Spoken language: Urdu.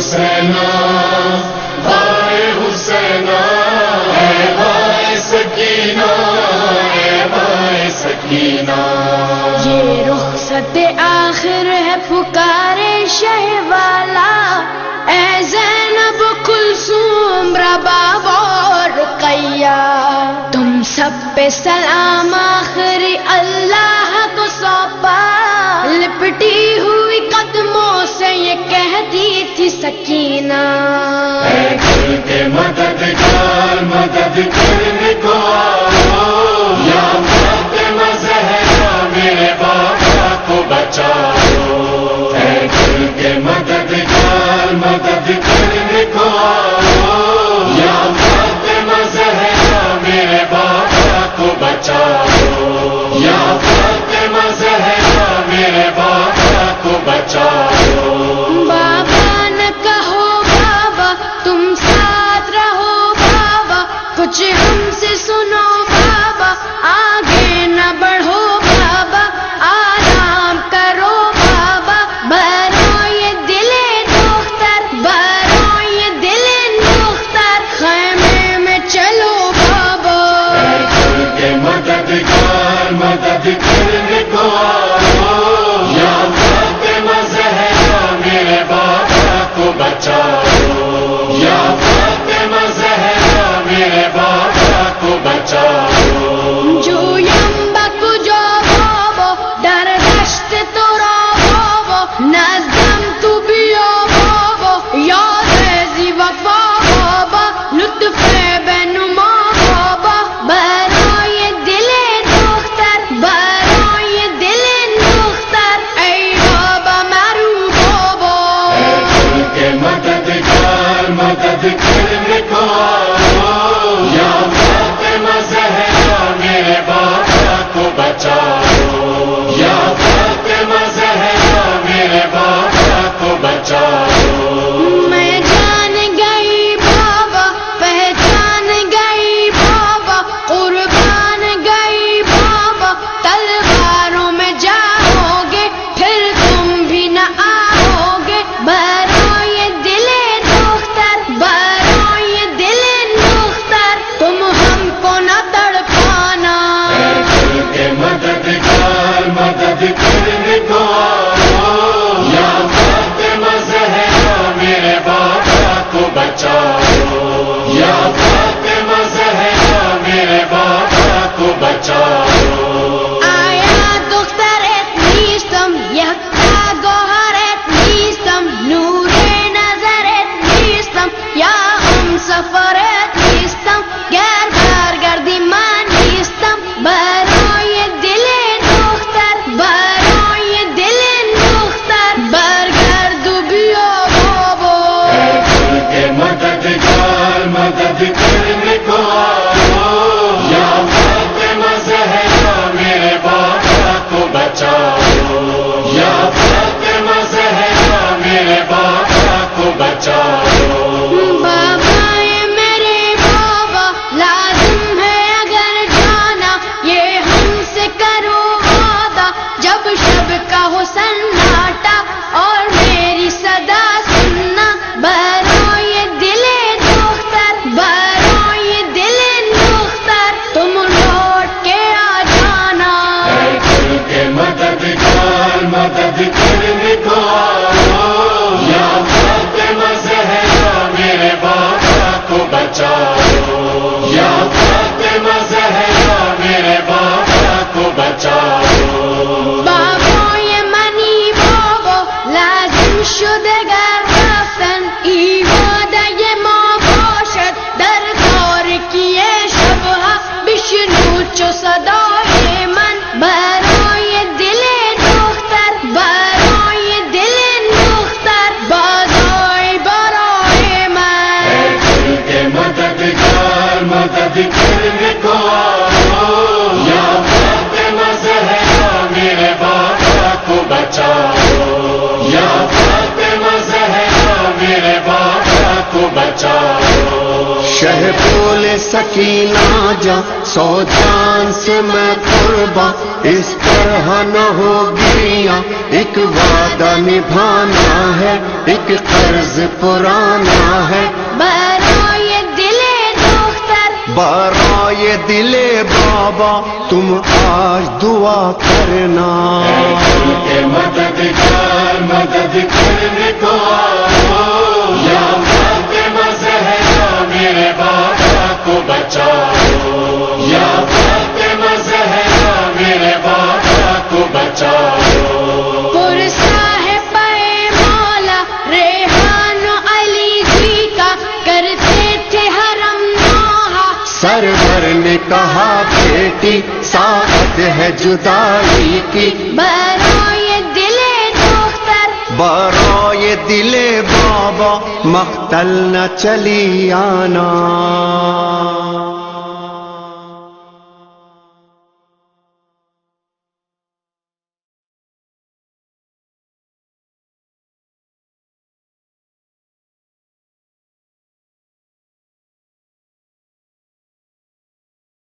حسینا ہائے حسینا، اے ہائے سکینہ، اے ہائے سکینہ۔ یہ رخصت آخر ہے پکارے شہ والا، اے زینب کلثوم رباب اور رقیہ، تم سب پہ سلام آخری اللہ کو سونپا، لپٹی ہوئی قدموں سے یہ کہتی تھی سکینہ، اے دل کے مددگار مدد کرنے کو آؤ، یا فاطمہ زہرا میرے بابا کو بچاؤ، اے دل کے مددگار مدد کرنے کو آؤ، یا فاطمہ زہرا میرے بابا کو بچاؤ، یا فاطمہ زہرا میرے بابا کو بچاؤ۔ بابا نہ کہو بابا تم ساتھ رہو بابا، کچھ ہم سے سنو بابا، آگے نہ بڑھو بابا، آرام کرو بابا، برو یہ دل دختر، برو یہ دل دختر، خیمے میں چلو بابا، اے دل کے مددگار مدد کرنے کو آؤ، یا فاطمہ زہرا میرے بابا کو بچاؤ، یا فاطمہ زہرا میرے بابا کو بچاؤ۔ جو ینبک جو بابا در دشت تو را بابا، نظم تو بیا بابا، یاد زی وفا بابا، لطف بنما بابا، برای دل دختر، برای دل دختر، ای بابا مرو بابا، اے دل کے مددگار مدد کرنے کو آؤ، یا فاطمہ زہرا میرے بابا کو بچاؤ، یا فاطمہ زہرا میرے بابا کو بچاؤ۔ میں جان گئی بابا، پہچان گئی بابا، قربان گئی بابا، تلواروں میں جاؤ گے پھر تم بھی نہ آؤ گے، برائے دل دختر، برائے دل دختر، تم ہم کو نہ تڑپانا، اے دل کے مددگار مدد کرنے کو آؤ، یا فاطمہ زہرا میرے بابا کو بچاؤ، یا فاطمہ زہرا میرے بابا کو بچاؤ۔ آیا دخترت نیستم، یکتا گوهرت نیستم، نور نظرت نیستم، یا هم سفرت نیستم، گر برگردی من نیستم، برای دل دختر، برای دل دختر، برگرد و بیا بابا، اے دل کے مددگار مدد کرنے کو آؤ، یا فاطمہ زہرا میرے بابا کو بچاؤ، یا فاطمہ زہرا میرے بابا کو بچاؤ۔ بابا یہ میرے بابا، لازم ہے اگر جانا، یہ ہم سے کرو وعدہ، جب شب کا ہو سناٹا اور میری صدا سننا، برائے دل دختر، برائے دل دختر، تم لوٹ کے آ جانا، اے دل کے مددگار مدد کرنے کو آؤ، یا فاطمہ زہرا میرے بابا کو بچاؤ، یا فاطمہ زہرا میرے بابا کو بچاؤ۔ بابا یہ منی بابا، لازم شده گر رفتن، ایوانه ما باشد در تاریکی شبها، بشنو چو صدای من، برای دل دختر، برای دل دختر، بازای برای من، اے دل کے مددگار مدد کرنے کو آؤ، یا فاطمہ زہرا میرے بابا کو بچاؤ، یا فاطمہ زہرا میرے بابا کو بچاؤ۔ شہ پھول سکینہ جا، 100 جان سے میں قرباں، اس طرح نہ ہوگی، ایک وعدہ نبھانا ہے، ایک قرض پرانا ہے۔ برائے دل دختر، برائے دل بابا تم آج دعا کرنا، کے مددگار مدد کرنے کو آؤ، یا فاطمہ زہرا میرے بابا کو بچاؤ، یا فاطمہ زہرا میرے بابا کو بچاؤ۔ پرسا ہے پے مولا ریحان و علی جی کا، کرتے تھے حرم نوحہ، سرور نے کہا بیٹی ساعت ہے جدائی کی، برائے دل دختر، برائے دل بابا مقتل نہ چلی آنا۔